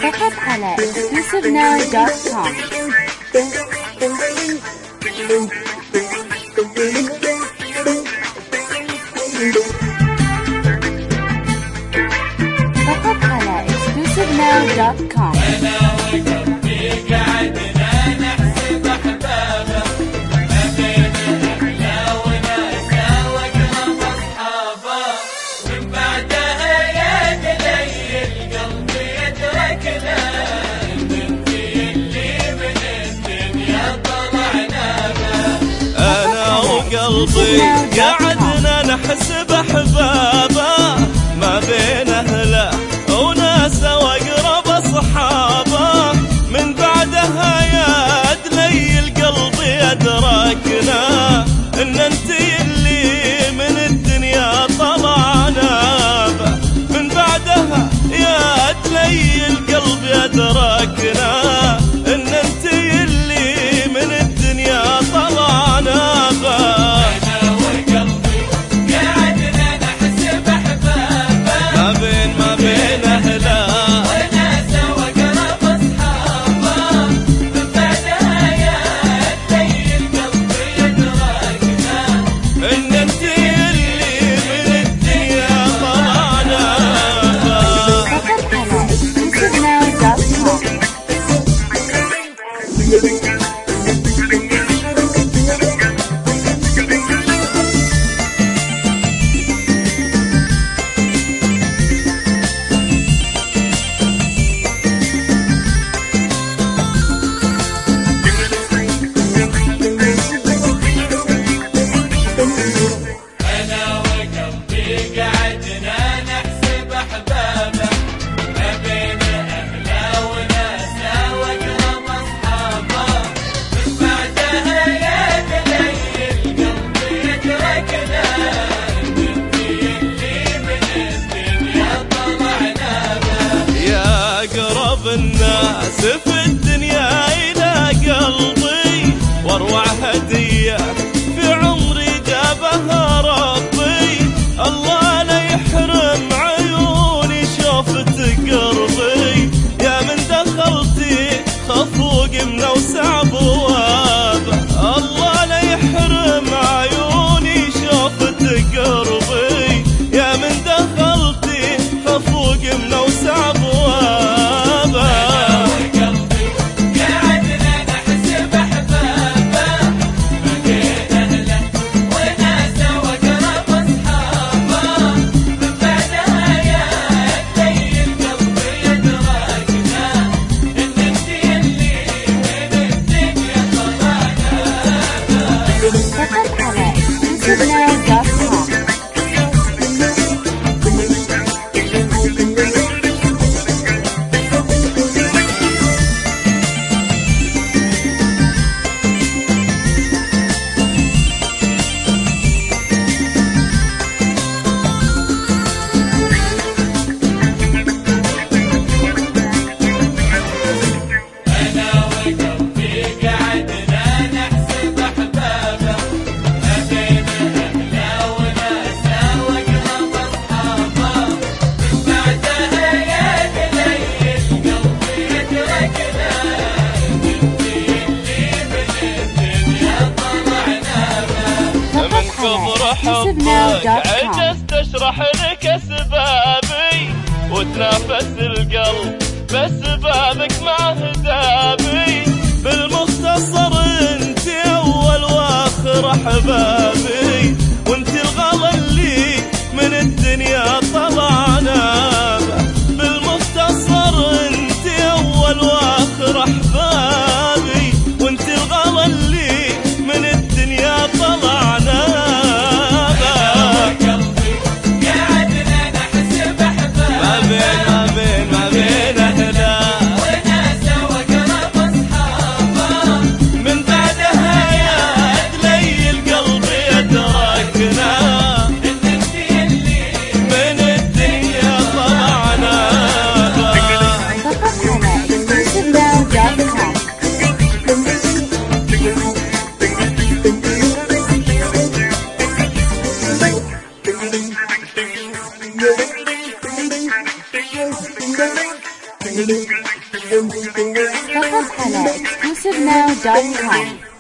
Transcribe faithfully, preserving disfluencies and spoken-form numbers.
فقط على exclusive now dot com. فقط على exclusive now dot com. أنا وقلبي قعدنا نحسب أحبابه ما بين أهله وناسه وأقرب أصحابه، من بعدها يا دلي القلب يدركنا إن في اللي من الدنيا طلعنا به. أنا وقلبي قعدنا نحسب أحبابه ما بين أهله وناسه وأقرب أصحابه، من بعدها يا دلي القلب يدركنا إن أنتي اللي من الدنيا طلعنا به، من بعدها يا دلي القلب يدركنا إن أنتي اللي من الدنيا طلعنا به. الناس في الدنيا إلى قلبي واروع هدية في عمري جابها ربي، الله لا يحرم عيوني شوفت قربي، يا من دخلتي خفوق من اوسع بوابه، الله لا يحرم عيوني شوفت قربي، يا من دخلتي خفوق من اوسع بوابه. كبر حبك عجزت اشرح لك اسبابي وتنافس القلب باسبابك مع هدابي، بالمختصر انت اول واخر احبابي، وانت الغلا اللي من الدنيا طلعنا به، بالمختصر انت اول واخر احبابي، وانت الغلا اللي من الدنيا طلعنا. Ding ding ding ding ding ding ding ding ding ding ding ding ding ding ding فقط على exclusive now dot com.